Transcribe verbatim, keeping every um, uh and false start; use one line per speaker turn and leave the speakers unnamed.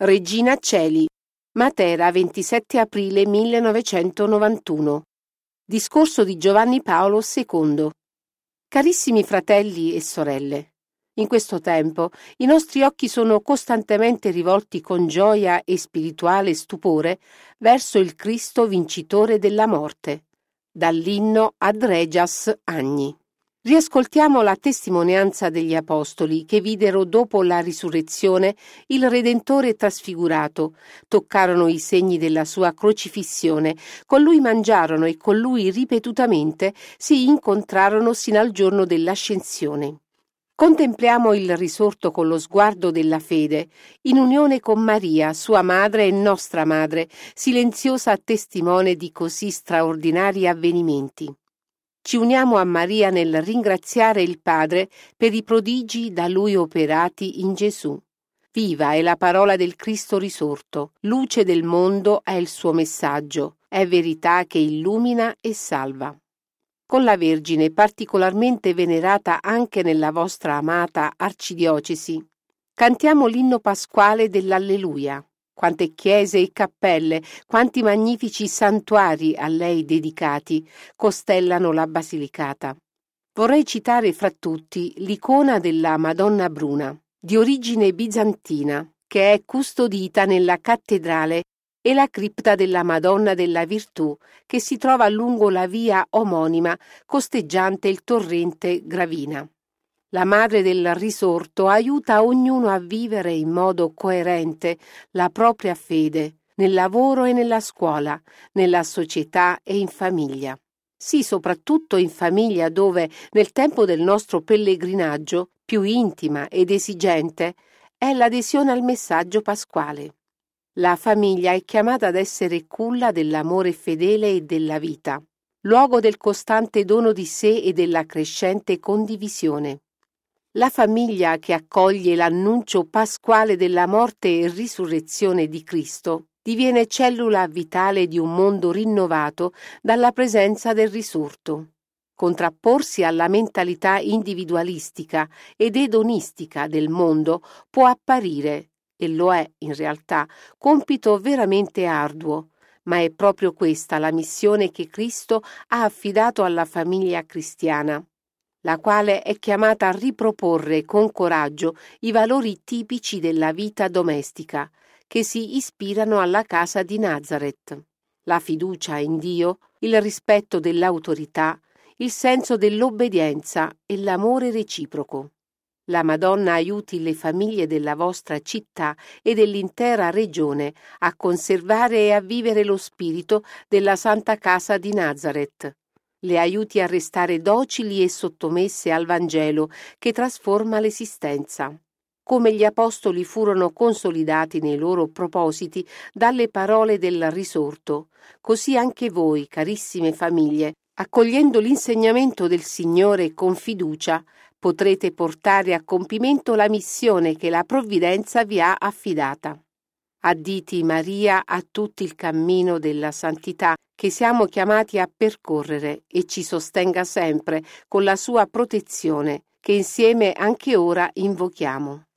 Regina Coeli, Matera, ventisette aprile millenovecentonovantuno. Discorso di Giovanni Paolo secondo. Carissimi fratelli e sorelle, in questo tempo i nostri occhi sono costantemente rivolti con gioia e spirituale stupore verso il Cristo vincitore della morte. Dall'inno Ad Regias Agni. Riascoltiamo la testimonianza degli Apostoli che videro dopo la risurrezione il Redentore trasfigurato, toccarono i segni della sua crocifissione, con lui mangiarono e con lui ripetutamente si incontrarono sino al giorno dell'ascensione. Contempliamo il risorto con lo sguardo della fede, in unione con Maria, sua madre e nostra madre, silenziosa testimone di così straordinari avvenimenti. Ci uniamo a Maria nel ringraziare il Padre per i prodigi da Lui operati in Gesù. Viva è la parola del Cristo risorto, luce del mondo è il suo messaggio, è verità che illumina e salva. Con la Vergine particolarmente venerata anche nella vostra amata arcidiocesi, cantiamo l'inno pasquale dell'Alleluia. Quante chiese e cappelle, quanti magnifici santuari a lei dedicati costellano la Basilicata. Vorrei citare fra tutti l'icona della Madonna Bruna, di origine bizantina, che è custodita nella cattedrale, e la cripta della Madonna della Virtù, che si trova lungo la via omonima costeggiante il torrente Gravina. La Madre del Risorto aiuta ognuno a vivere in modo coerente la propria fede, nel lavoro e nella scuola, nella società e in famiglia. Sì, soprattutto in famiglia dove, nel tempo del nostro pellegrinaggio, più intima ed esigente, è l'adesione al messaggio pasquale. La famiglia è chiamata ad essere culla dell'amore fedele e della vita, luogo del costante dono di sé e della crescente condivisione. La famiglia che accoglie l'annuncio pasquale della morte e risurrezione di Cristo diviene cellula vitale di un mondo rinnovato dalla presenza del risorto. Contrapporsi alla mentalità individualistica ed edonistica del mondo può apparire, e lo è in realtà, compito veramente arduo, ma è proprio questa la missione che Cristo ha affidato alla famiglia cristiana, la quale è chiamata a riproporre con coraggio i valori tipici della vita domestica, che si ispirano alla casa di Nazareth: la fiducia in Dio, il rispetto dell'autorità, il senso dell'obbedienza e l'amore reciproco. La Madonna aiuti le famiglie della vostra città e dell'intera regione a conservare e a vivere lo spirito della Santa Casa di Nazareth. Le aiuti a restare docili e sottomesse al Vangelo che trasforma l'esistenza. Come gli Apostoli furono consolidati nei loro propositi dalle parole del risorto, così anche voi, carissime famiglie, accogliendo l'insegnamento del Signore con fiducia, potrete portare a compimento la missione che la Provvidenza vi ha affidata. Additi Maria a tutto il cammino della santità che siamo chiamati a percorrere e ci sostenga sempre con la sua protezione, che insieme anche ora invochiamo.